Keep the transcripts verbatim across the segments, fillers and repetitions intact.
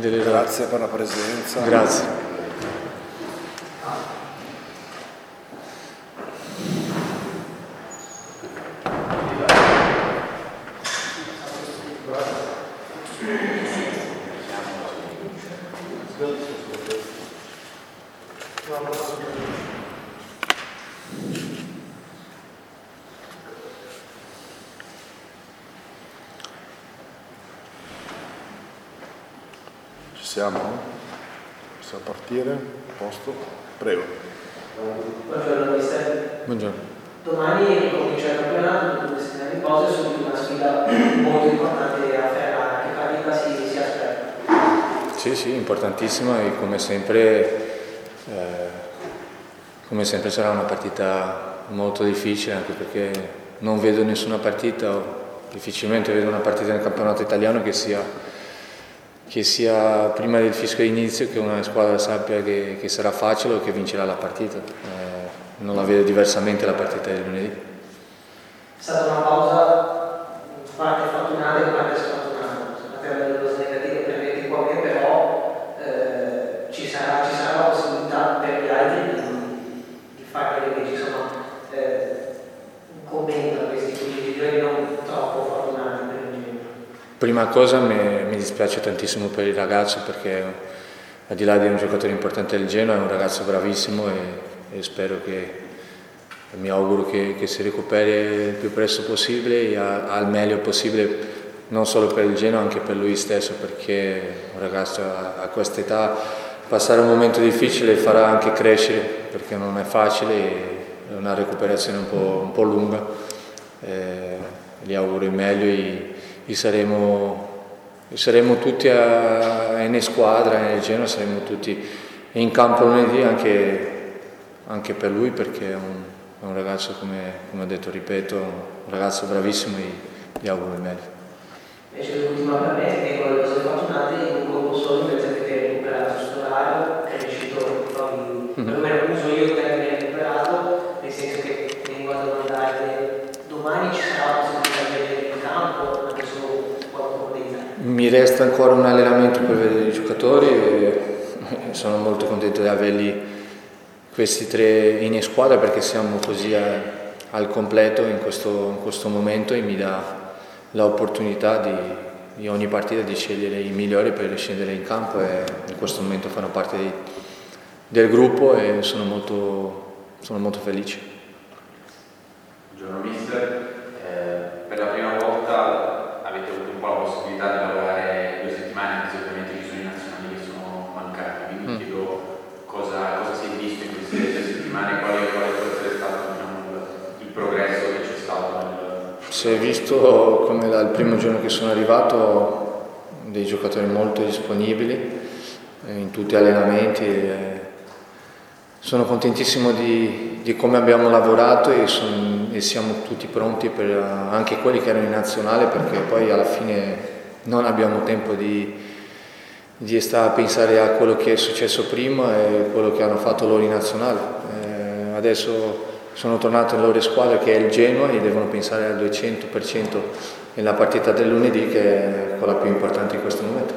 delle Grazie per la presenza. Grazie. Siamo? Possiamo partire? A posto? Prego. Buongiorno mister. Buongiorno. Domani ricomincia il campionato, due settimane di pause, subito una sfida molto importante a Ferrara. Che partita si, si aspetta? Sì, sì, importantissima e come sempre, eh, come sempre sarà una partita molto difficile, anche perché non vedo nessuna partita, o difficilmente vedo una partita nel campionato italiano che sia che sia prima del fischio d'inizio che una squadra sappia che, che sarà facile o che vincerà la partita. Eh, non la vedo diversamente la partita di lunedì. È stata una pausa in parte fortunata e in parte sfortunata. Sappiamo delle cose negative per le equipe qua, però eh, ci, sarà, ci sarà la possibilità per gli altri di, di fare quelle che ci sono eh, un commento a questi quindici giorni non troppo fortunati per il genere. Prima cosa mi, mi dispiace tantissimo per il ragazzo, perché al di là di un giocatore importante del Genoa è un ragazzo bravissimo e, e spero che, mi auguro che, che si recuperi il più presto possibile e a, al meglio possibile, non solo per il Genoa, anche per lui stesso, perché un ragazzo a, a questa età passare un momento difficile farà anche crescere, perché non è facile e è una recuperazione un po', un po' lunga. Eh, gli auguro il meglio e E saremo, saremo tutti a, in squadra nel Genoa, saremo tutti in campo lunedì anche, anche per lui, perché è un, è un ragazzo, come, come ho detto, ripeto, un ragazzo bravissimo e gli auguro il meglio. Invece l'ultima per me è quello che sono fortunati in un colpo solo, invece avete recuperato Storaro, che è riuscito poi, perlomeno uso io che avete recuperato, nel senso che vengo a domandare domani ci sarà la possibilità di vedere in campo. Mi resta ancora un allenamento per vedere i giocatori e sono molto contento di averli questi tre in squadra, perché siamo così a, al completo in questo, in questo momento e mi dà l'opportunità di, di ogni partita di scegliere i migliori per scendere in campo, e in questo momento fanno parte di, del gruppo e sono molto, sono molto felice. Buongiorno mister, eh, per la prima volta avete avuto un po' la possibilità di lavorare due settimane, anche se ovviamente ci sono i nazionali che sono mancati, quindi mm. chiedo cosa, cosa si è visto in queste due settimane, quale, quale può essere stato, diciamo, il, il progresso che c'è stato nel... Si è visto, come dal primo giorno che sono arrivato, dei giocatori molto disponibili in tutti gli allenamenti. E sono contentissimo di, di come abbiamo lavorato e, son, e siamo tutti pronti per uh, anche quelli che erano in nazionale, perché poi alla fine non abbiamo tempo di, di stare a pensare a quello che è successo prima e quello che hanno fatto loro in nazionale. Eh, adesso sono tornato nella loro squadra, che è il Genoa, e devono pensare al duecento per cento nella partita del lunedì, che è quella più importante in questo momento.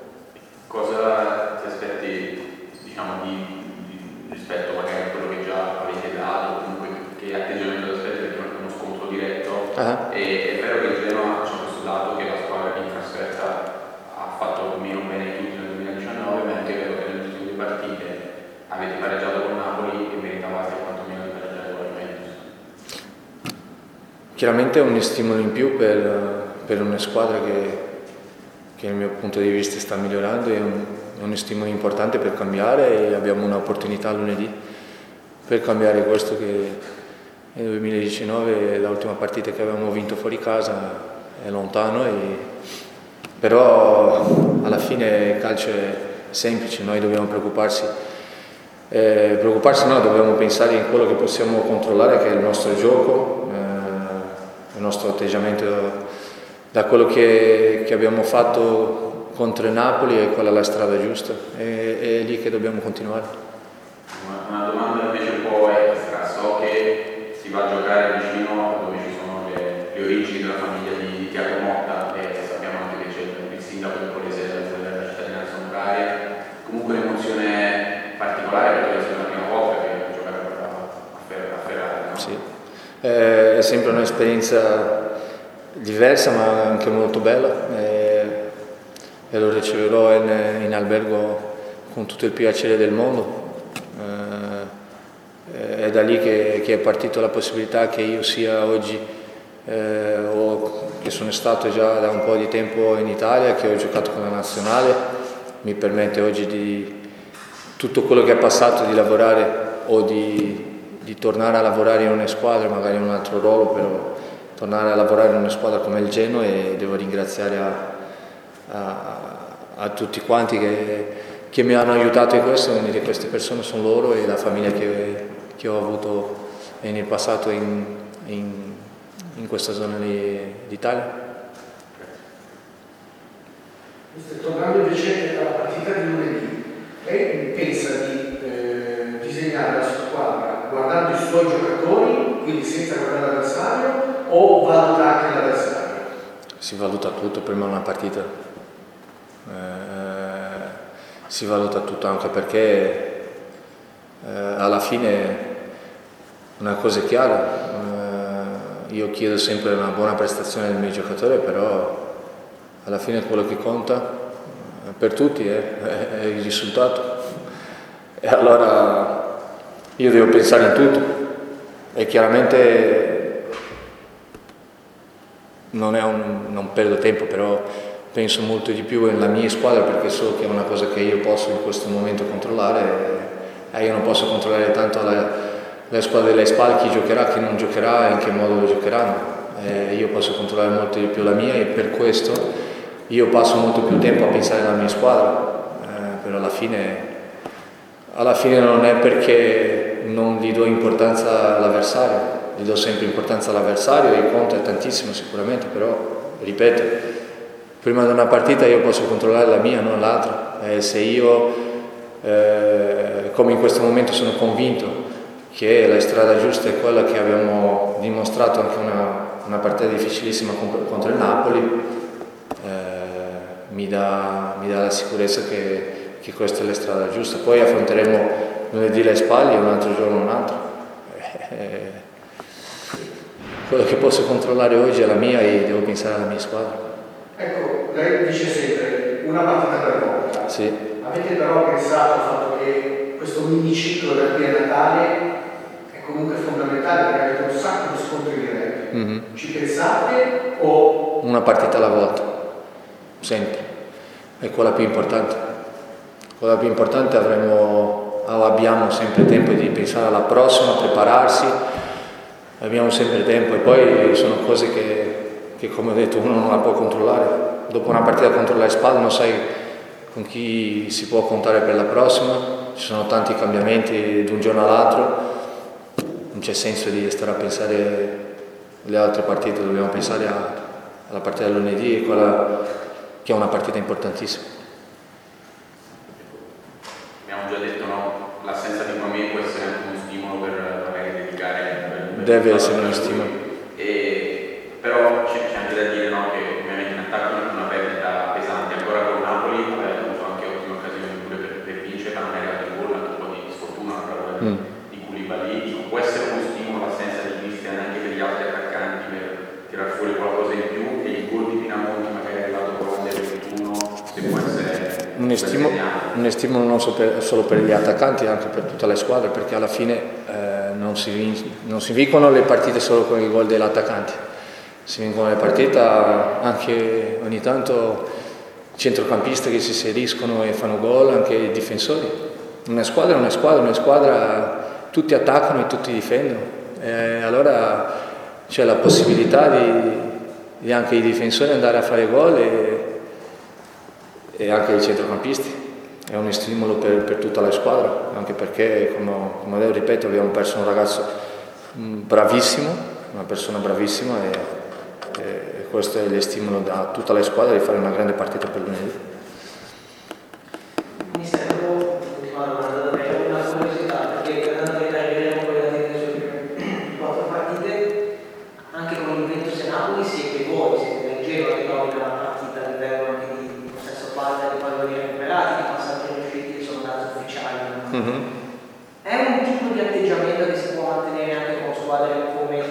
Cosa ti aspetti, diciamo, di rispetto magari a quello che già avete dato, o comunque che atteggiamento ti aspetti, perché non è uno scontro diretto? Uh-huh. E è vero che il Genoa c'è questo lato che la squadra che in trasferta ha fatto meno bene tutti nel duemiladiciannove, ma è anche vero che nelle ultime due partite avete pareggiato con Napoli e meritavate quantomeno di pareggiare con la Juventus. Chiaramente è un stimolo in più per, per una squadra che, che dal mio punto di vista sta migliorando, è un, è un stimolo importante per cambiare, e abbiamo un'opportunità lunedì per cambiare questo, che nel duemiladiciannove l'ultima partita che avevamo vinto fuori casa, è lontano, e, però alla fine il calcio è semplice, noi dobbiamo preoccuparsi, eh, preoccuparsi no, dobbiamo pensare in quello che possiamo controllare, che è il nostro gioco, eh, il nostro atteggiamento da quello che, che abbiamo fatto contro il Napoli, e quella è la strada giusta, è, è lì che dobbiamo continuare. Una, una domanda invece un po' extra, so che si va a giocare vicino dove ci sono le, le origini della famiglia di Thiago Motta, e sappiamo anche che c'è il sindaco di Polesera della cittadinanza onoraria, è sempre un'esperienza diversa ma anche molto bella e, e lo riceverò in, in albergo con tutto il piacere del mondo. Eh, è da lì che, che è partita la possibilità che io sia oggi eh, o che sono stato già da un po' di tempo in Italia, che ho giocato con la nazionale, mi permette oggi di tutto quello che è passato di lavorare o di, di tornare a lavorare in una squadra, magari in un altro ruolo, però tornare a lavorare in una squadra come il Genoa, e devo ringraziare a, a, a tutti quanti che, che mi hanno aiutato in questo. Quindi queste persone sono loro e la famiglia che, che ho avuto nel passato in, in, in questa zona d'Italia. Tornando invece alla partita di lunedì, lei pensa di eh, disegnare la sua squadra guardando i suoi giocatori, quindi senza guardare l'avversario, o valuta anche l'avversario? Si valuta tutto prima di una partita, eh, si valuta tutto, anche perché eh, alla fine una cosa è chiara, eh, io chiedo sempre una buona prestazione del mio giocatore, però alla fine quello che conta per tutti è, è il risultato, e allora io devo pensare in tutto, e chiaramente non, è un, non perdo tempo, però penso molto di più nella mia squadra, perché so che è una cosa che io posso in questo momento controllare, e io non posso controllare tanto la, la squadra delle spalle, chi giocherà, chi non giocherà e in che modo lo giocheranno. E io posso controllare molto di più la mia, e per questo io passo molto più tempo a pensare alla mia squadra, eh, però alla fine, alla fine non è perché non gli do importanza all'avversario, gli do sempre importanza all'avversario, il conto è tantissimo sicuramente, però ripeto, prima di una partita io posso controllare la mia, non l'altra, e se io, eh, come in questo momento sono convinto che la strada giusta è quella che abbiamo dimostrato anche una, una partita difficilissima contro il Napoli, Eh, mi, dà, mi dà la sicurezza che, che questa è la strada giusta. Poi affronteremo lunedì le spalle e un altro giorno un altro. Eh, quello che posso controllare oggi è la mia, e devo pensare alla mia squadra. Ecco, lei dice sempre una partita per volta. Sì. Avete però pensato al fatto che questo mini ciclo da qui a Natale è comunque fondamentale, perché avete un sacco di scontri diretti. Mm-hmm. Ci pensate o... Una partita alla volta. Sempre, è quella più importante. Quella più importante avremo, abbiamo sempre tempo di pensare alla prossima, prepararsi, abbiamo sempre tempo, e poi sono cose che, che come ho detto uno non la può controllare. Dopo una partita contro le spalle non sai con chi si può contare per la prossima, ci sono tanti cambiamenti da un giorno all'altro, non c'è senso di stare a pensare alle altre partite, dobbiamo pensare a, alla partita del lunedì, quella che è una partita importantissima. Abbiamo già detto, no? L'assenza di Mamè può essere anche uno stimolo per magari dedicare. Per Deve essere uno stimolo. E, però c'è, c'è anche da dire, no, che ovviamente in attacco è una perdita pesante. Ancora con Napoli aveva avuto anche ottime occasioni pure per, per vincere, ma non è arrivato in gol, anche un po' di sfortuna mm. di Koulibaly. Può essere uno stimolo l'assenza di Christian anche per gli altri attaccanti, per tirar fuori qualcosa in più, e il gol di Pinamonti magari è arrivato con del ventuno, se può essere un stimolo, un stimolo non so per, solo per gli attaccanti, anche per tutte le squadre, perché alla fine eh, non, si vinc- non si vincono le partite solo con il gol dell'attaccante, si vincono le partite anche ogni tanto centrocampisti che si inseriscono e fanno gol, anche i difensori. Una squadra è una squadra, una squadra tutti attaccano e tutti difendono, e allora c'è la possibilità di, di anche i difensori andare a fare gol, e, e anche i centrocampisti. È un stimolo per, per tutta la squadra, anche perché, come, come ripeto, abbiamo perso un ragazzo bravissimo, una persona bravissima, e, e questo è il stimolo da tutta la squadra di fare una grande partita per lunedì. Mi servo l'ultima domanda da me, una curiosità, perché per la verità vedremo quella delle sue quattro partite, anche con l'Juventus e Napoli siete voi, siete nel giro che domina la partita a livello anche di possesso palla, di palloni recuperati, di passaggi riusciti, che sono dati ufficiali. Mm-hmm. È un tipo di atteggiamento che si può mantenere anche con squadre come la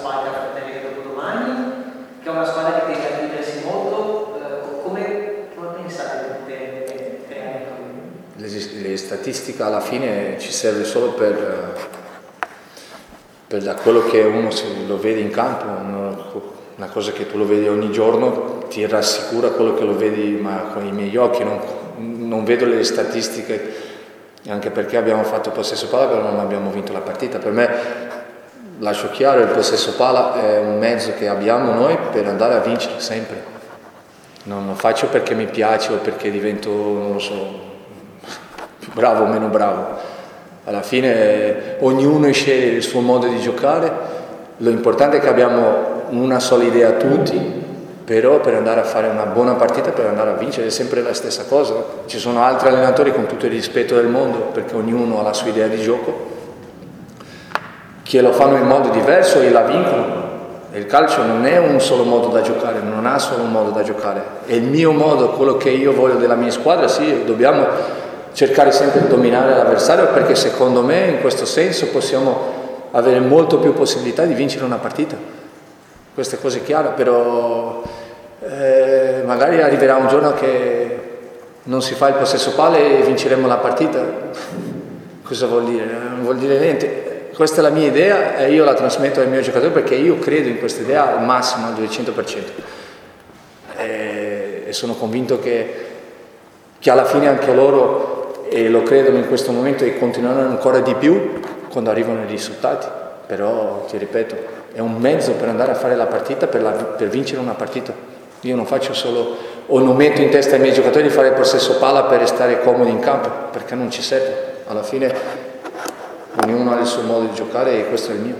Spagna Fratelli dopodomani, che è una squadra che tende a chiudersi molto. Eh, come, come pensate di creare? Le, le statistiche alla fine ci serve solo per, per da quello che uno lo vede in campo, una cosa che tu lo vedi ogni giorno, ti rassicura quello che lo vedi, ma con i miei occhi non, non vedo le statistiche, anche perché abbiamo fatto possesso palla però non abbiamo vinto la partita. Per me, lascio chiaro, il possesso palla è un mezzo che abbiamo noi per andare a vincere sempre, non lo faccio perché mi piace o perché divento, non lo so, più bravo o meno bravo. Alla fine ognuno sceglie il suo modo di giocare, l'importante è che abbiamo una sola idea tutti, però per andare a fare una buona partita, per andare a vincere è sempre la stessa cosa. Ci sono altri allenatori, con tutto il rispetto del mondo, perché ognuno ha la sua idea di gioco, che lo fanno in modo diverso e la vincono. Il calcio non è un solo modo da giocare, non ha solo un modo da giocare, è il mio modo, quello che io voglio della mia squadra. Sì, dobbiamo cercare sempre di dominare l'avversario, perché secondo me in questo senso possiamo avere molto più possibilità di vincere una partita. Questa cosa è chiara, però eh, magari arriverà un giorno che non si fa il possesso palla e vinceremo la partita. Cosa vuol dire? Non vuol dire niente. Questa è la mia idea e io la trasmetto ai miei giocatori, perché io credo in questa idea al massimo, al duecento per cento. E, e sono convinto che, che alla fine anche loro e lo credono in questo momento e continueranno ancora di più quando arrivano i risultati. Però, ti ripeto, è un mezzo per andare a fare la partita, per, la, per vincere una partita. Io non faccio solo, o non metto in testa ai miei giocatori di fare il possesso palla per restare comodi in campo, perché non ci serve. Alla fine ognuno ha il suo modo di giocare e questo è il mio.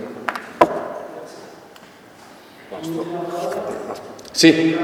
Sì.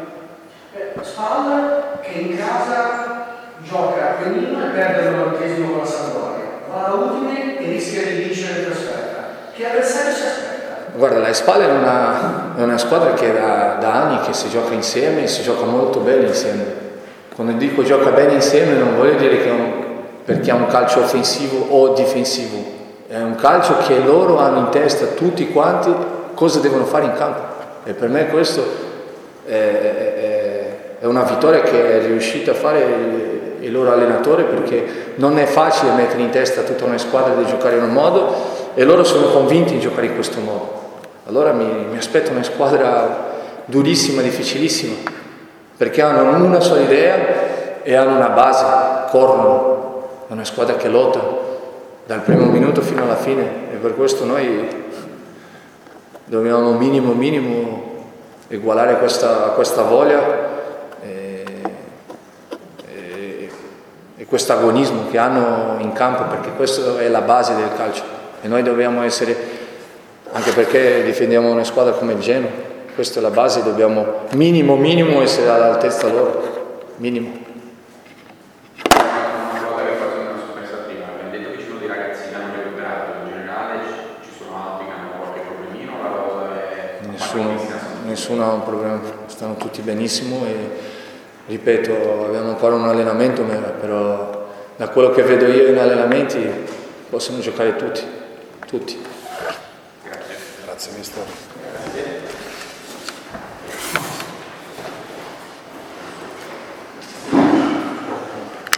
Spalla che in casa gioca a Pennino e perde il novantesimo con la Sampdoria, va alla Udine e rischia di vincere in trasferta. Che avversario si aspetta? Guarda, la Spalla è una, è una squadra che da, da anni che si gioca insieme e si gioca molto bene insieme. Quando dico gioca bene insieme non voglio dire che è un, perché è un calcio offensivo o difensivo, è un calcio che loro hanno in testa tutti quanti cosa devono fare in campo, e per me questo è, è, è una vittoria che è riuscita a fare il, il loro allenatore, perché non è facile mettere in testa a tutta una squadra di giocare in un modo e loro sono convinti di giocare in questo modo. Allora mi, mi aspetto una squadra durissima, difficilissima, perché hanno una sola idea e hanno una base, corrono, è una squadra che lotta dal primo minuto fino alla fine, e per questo noi dobbiamo minimo minimo ugualare questa, questa voglia e, e, e questo agonismo che hanno in campo, perché questa è la base del calcio e noi dobbiamo essere, anche perché difendiamo una squadra come il Genoa, questa è la base, dobbiamo minimo minimo essere all'altezza loro, minimo. Una cosa che faccio una scommessa prima, abbiamo detto che ci sono dei ragazzi che hanno recuperato, in generale ci sono altri che hanno qualche problemino, la cosa è... Nessuno, nessuno ha un problema, stanno tutti benissimo e ripeto, abbiamo ancora un allenamento, però da quello che vedo io in allenamenti possono giocare tutti, tutti. Grazie mister.